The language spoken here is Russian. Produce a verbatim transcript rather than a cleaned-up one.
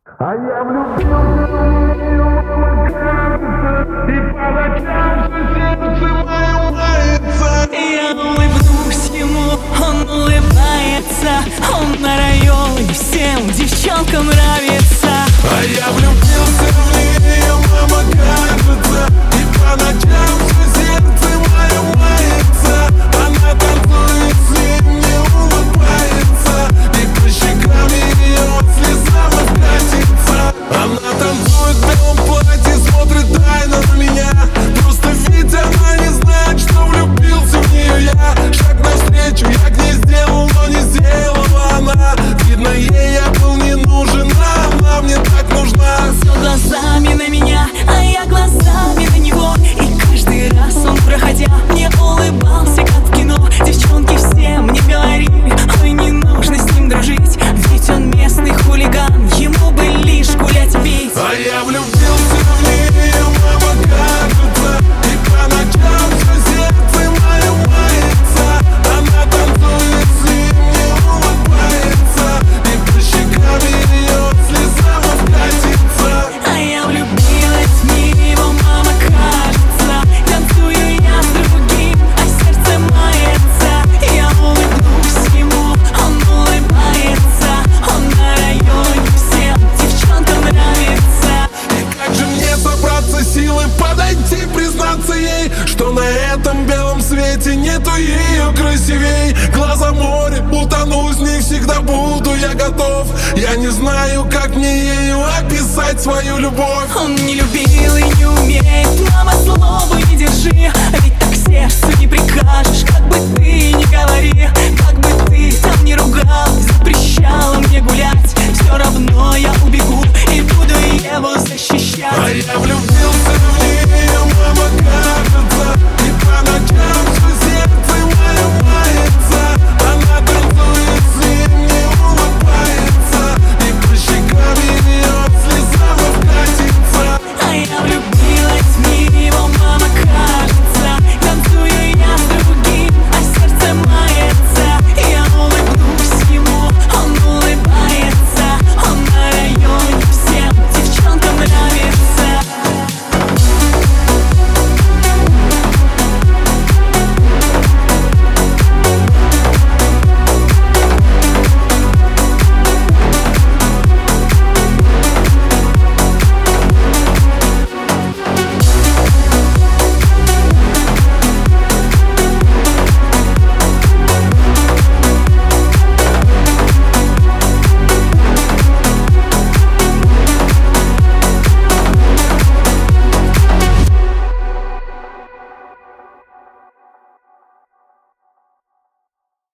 А я влюбился в нее, кажется, и по ночам все сердце мое мается. Я улыбнусь ему, он улыбается. Он на районе, всем девчонкам нравится. А я влюбился в нее, мама, кажется, и по ночам все сердце мое мается. Она танцует с ним, не улыбается, и по щекам ее слеза катится. Она танцует в белом платье, смотрит тайно на меня. Просто ведь она не знает, что влюбился в нее я. Шаг навстречу я к ней сделал, но не сделала она. Видно, ей я был не нужен, а она мне так нужна. Все глазами на меня, а я глазами на него. И каждый раз он, проходя, мне улыбался, как в кино. Девчонки все мне говорили: ой, не нужно с ним дружить, ведь он местный хулиган, ему бы лишь гулять и пить. А я влюбился в нее, мама, кажется, и по ночам все сердце мое мается. Она танцует с ним, не улыбается, и по щекам ее слеза катится. А я влюбилась в него, мама, кажется. Танцую я с другим, а сердце мается. Я улыбнусь ему, он улыбается. Он на районе, всем девчонкам нравится. И как же мне собраться силы подойти, признаться ей, что на этом белом свете нету ее красивей. Глаза море, утону с ней, всегда буду я готов. Я не знаю, как мне ею описать свою любовь. Он не любил и не умеет, мама, слово не держи. Ведь так сердцу не прикажешь, как бы ты ни говори. Как бы ты там не ругал, запрещала мне гулять, все равно я убегу и буду его защищать. А я влюбился